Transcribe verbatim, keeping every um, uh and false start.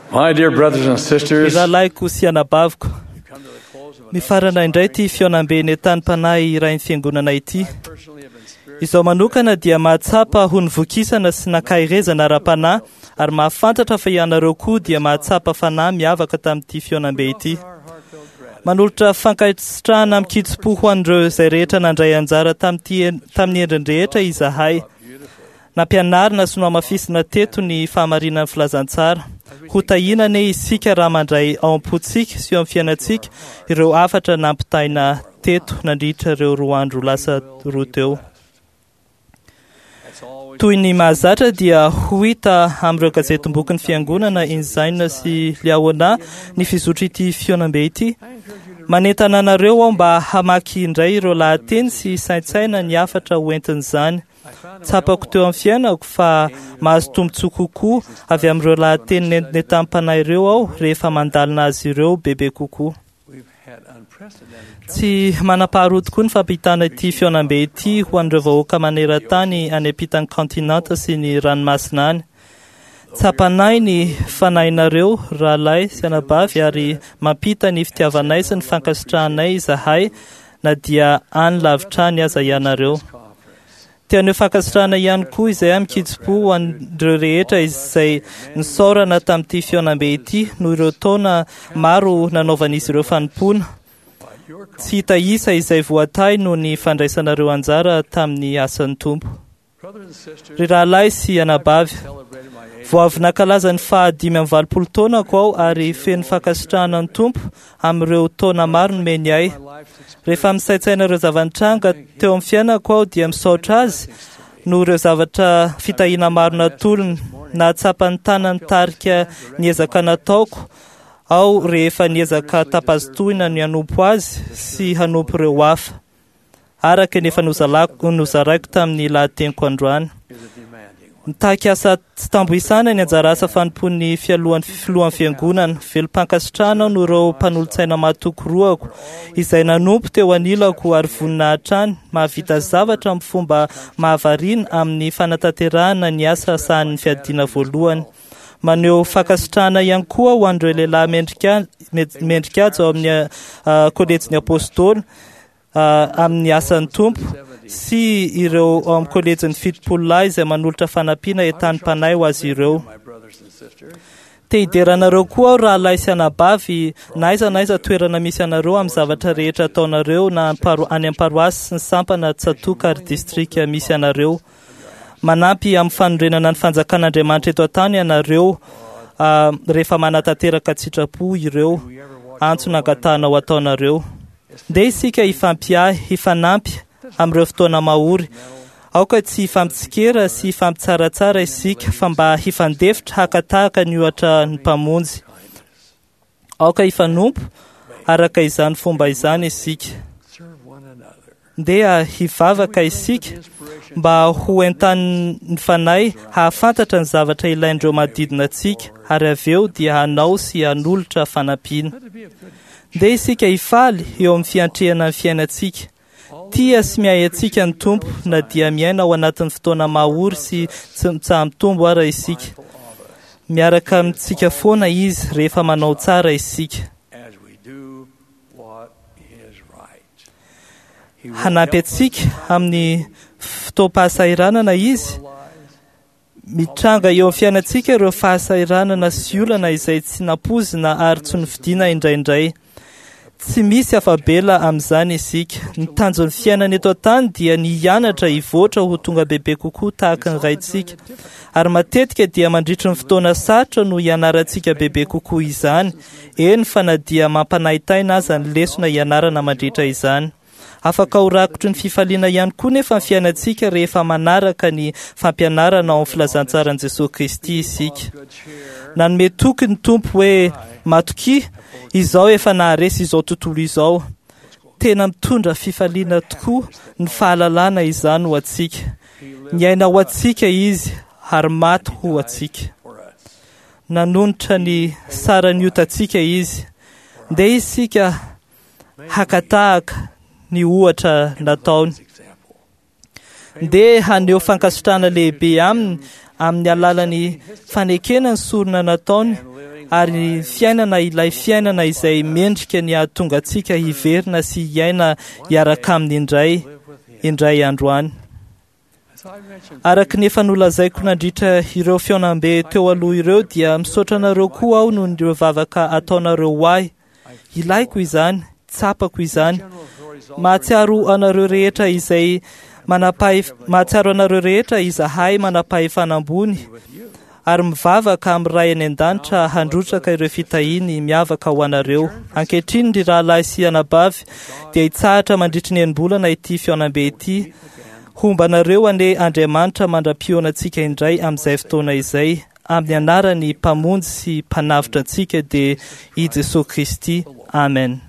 My dear brothers and sisters, Iralaiko sy anabaviko, mifarana indray ty fionambeny tany-panahy iray ny fiangonana ity. Izao manokana dia mahatsapa ho nivokisana sy nakairezana ara-panahy ary mahafantatra fa ianareo koa dia mahatsapa fanahy miavaka tamin'ity fionambe ity. Manolotra fankasitrahana mikitsy-po ho an'ireo izay rehetra nandray anjara tamin'ny endrin-drehetra izahay. Nampianarina sy noamafisina teto ny fahamarinan'ny filazantsara. Ho tahinana isika raha mandray ao am-potsika sy ao amin'ny fiainantsika ireo afatra nampitaina teto nandritra ireo roa andro lasa roa teo. Toy ny mahazatra dia ho hita amin'ireo gazetim-boky ny fiangonana Injaina sy Liahona ny fizotry ity fionambe ity. Manentana anareo aho mba hamaky indray ireo lahateny sy saintsaina ny afatra hoentin'izany. Tsapako teo amin'ny fiainako fa mahazo tombontsoa kokoa avy amin'ireo lahateny nentam-panahy ireo aho rehefa mandalina azy ireo bebe kokoa. Tsy manam-paharoa tokoa ny fampitana ity fionambe ity ho an'ireo vahoaka maneran-tany any ampitan'ny kontinanta sy ny ranomasina any. Tsapanay ny fanahinareo rahalahy sy anabavy ary mampita ny fitiavanay sy ny fankasitrahanay izahay na dia any lavitra any aza ianareo. Tian'io fankasitrahana ihany koa izay amikitsy-po ho an'ireo rehetra izay nisaorana tamin'ity fionambe ity noho ireo taona maro nanaovan'izy ireo fanompona. Tsy hita isa izay voatay noho ny fandraisanareo anjara tamin'ny asan'ny tompo. Ry rahalahy sy anabavy, vao avy nankalaza ny fahadimy amin'ny valopolo taonako aho ary feno fankasitrahana ny tompo amin'ireo taona maro nomeny ahy. Rehefa misaintsaina ireo zavanitranga teo amin'ny fiainako aho dia misaotra azy noho ireo zavatra fitahiana maro natolony nahatsapa ny tanany tarika niezaka nataoko ao rehefa niezaka tapazotoina ny hanompo azy sy hanompo ireo hafa. Araka nefa nozaraiko tamin'ny lahateniko androany. Nitaky asa tsy tambohisana ny anjara asa fanompon'ny fialohan'ny filohan'ny fiangonana. Velom-pankasitrahana no ireo mpanolo-tsaina mahatoky roako izay nanompo teo anilako ary voninahitra any mahavita zavatra amin'ny fomba mahavariana amin'ny fanatanterahana ny asa sahan'ny fiadiana voalohany. Maneho fankasitrahana ihany koa ho an'ireo lehilahy mendrikajy ao amin'ny kolejin'ny apôstôly amin'ny asan'ny tompo sy ireo ao amin'ny kolejin'ny fitopolo lahy izay manolotra fanampiana entan'ny-panahy ho azy ireo. Te hideranareo koa aho rahalahy sy anabavy naiza naiza toerana misy anareo amin'ny zavatra rehetra ataonareo na any am-paroasy sy ny sampana Tsatoka ary distrika misy anareo. Manampy amin'ny fanorenana ny fanjakan'Andriamanitra eto an-tany ianareo rehefa manatanteraka tsitrapo ireo antso nangatahana ho ataonareo. Nde isika hifampiahy, hifanampy amin'ireo fotoana mahory. Aoka tsy hifampitsikera sy hifampitsaratsara isika fa mba hifandefitra hakatahaka ny ohatra ny mpamonjy. Aoka hifanompo araka izany fomba izany isika. Ndeha hivavaka isika mba ho entan'ny fanahy hahafantatra ny zavatra ilaindreo manodidina antsika ary avy eo dia hanao sy hanolotra fanampiana. Nde isika hifaly eo amin'ny fiantrehana ny fiainantsika. Tia sy miay antsika ny tompo na dia miaina ao anatin'ny fotoana mahory sy tsy mitsaha-mitombo ara isika. Miaraka amintsika foana izy rehefa manao tsara isika. Hanampy antsika amin'ny fotoam-pahasairanana izy. Mitranga eo amin'ny fiainantsika ireo fahasairanana sy olana izay tsy nampozina ary tsy novidiana indraindray. Tsy misy afabela amin'izany isika. Ny tanjon'ny fiainana eto an-tany dia ny hianatra hivoatra ho tonga bebe kokoa tahaka ny raintsika. Ary matetika dia mandritry ny fotoana sarotra no hianarantsika bebe kokoa izany. Eny fa na dia mampanahitaina aza ny lesona hianarana mandritra izany. Afaka ho rakotry ny fifaliana ihany koa nefa ny fiainantsika rehefa manaraka ny fampianarana ao amin'ny filazantsaran'i Jesosy Kristy isika. Nanome toky ny tompo hoe matoki izao efa naharesy izao tontolo izao. Tena mitondra fifaliana tokoa ny fahalalana izany ho atsika. Ny aina ho atsika izy ary maty ho atsika. Nanonitra ny sarany iotantsika izy. Nde isika hakatahaka ny ohatra nataony. Nde haneho fankasitrahana lehibe aminy amin'ny alalan'ny fanekena ny sorona nataony ary fiainana ilay fiainana izay mendrika ny ahatonga antsika hiverina sy hiaina hiaraka aminy indray indray androany. Araka ny efa nolazaiko nandritra ireo fionambe teo aloha ireo dia misaotra anareo koa aho noho ireo vavaka ataonareo ho ahy. Ilaiko izany, tsapako izany. Mahatsiaro anareo rehetra izay manapahy mahatsiaro anareo rehetra izahay manapahy fanambony ary mivavaka amin'ny ray any an-danitra handrotraka ireo fitahiny miavaka ho anareo. Ankehitriny ry rahalahy sy anabavy dia hitsahatra mandritra ny enim-bolana ity fionambe ity. Hombanareo ane Andriamanitra mandram-pioana antsika indray amin'izay fotoana izay amin'ny anarany mpamonjy sy mpanavitra antsika dia i Jesosy Kristy. Amen.